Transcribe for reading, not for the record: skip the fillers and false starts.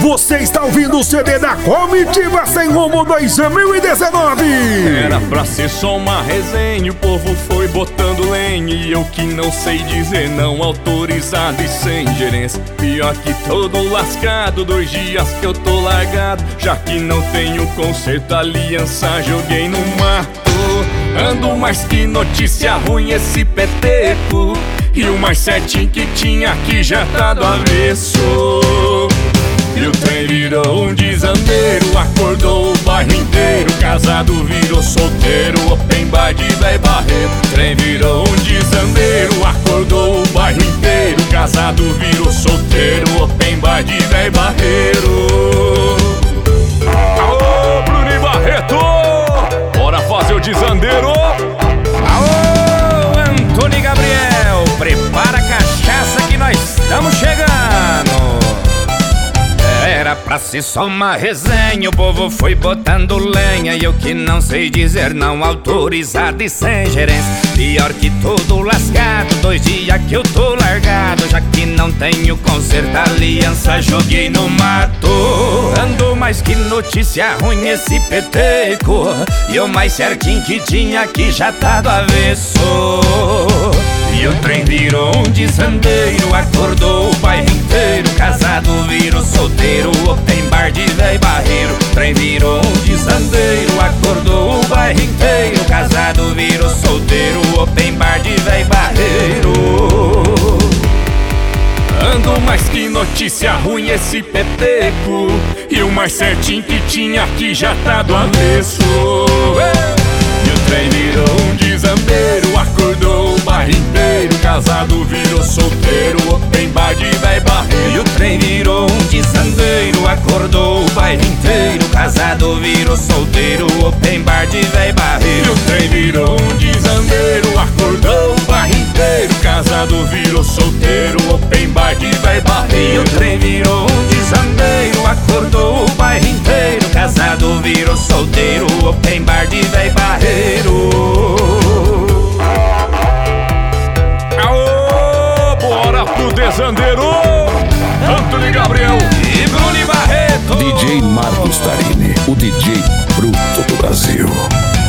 Você está ouvindo o CD da Comitiva Sem Rumo 2019. Era pra ser só uma resenha, o povo foi botando lenha, e eu que não sei dizer não, autorizado e sem gerência. Pior que todo lascado, 2 dias que eu tô largado, já que não tenho conserto, aliança joguei no mato. Ando mais que notícia ruim esse peteco, e o mais certinho que tinha aqui já tá do avesso. E o trem virou um desandeiro, acordou o bairro inteiro, casado virou solteiro, open bar de véi barreiro. Trem virou um desandeiro, acordou o bairro inteiro, casado virou solteiro, open bar de véi barreiro. Alô, Bruno e Barreto, bora fazer o desandeiro. Alô, Antônio e Gabriel, prepara a cachaça que nós estamos chegando. Era pra ser só uma resenha, o povo foi botando lenha, e eu que não sei dizer não, autorizado e sem gerência. Pior que todo lascado, 2 dias que eu tô largado, já que não tenho conserto, aliança joguei no mato. Ando mais que notícia ruim esse peteco, e o mais certinho que tinha aqui já tá do avesso. E o trem virou um desandeiro, acordou o bairro inteiro, casado virou solteiro, open bar de véi barreiro. Trem virou um desandeiro, acordou o bairro inteiro, casado virou solteiro, open bar de véi barreiro. Ando mais que notícia ruim esse peteco, e o mais certinho que tinha aqui já tá do avesso. E o trem virou um desandeiro, acordou o bairro inteiro, casado virou solteiro, open bar de véi barreiro. E o trem virou um desandeiro, acordou o bairro inteiro, casado virou solteiro, open bar de véi barreiro. E o trem virou um desandeiro, acordou o bairro inteiro, casado virou solteiro, open bar de véi barreiro. E o trem virou um desandeiro, acordou o bairro inteiro, casado virou solteiro, open bar de véi barreiro. Aô, bora pro desandeiro. Antônio e Gabriel e Bruno e Barreto. DJ Marcos Tarini, o DJ bruto do Brasil.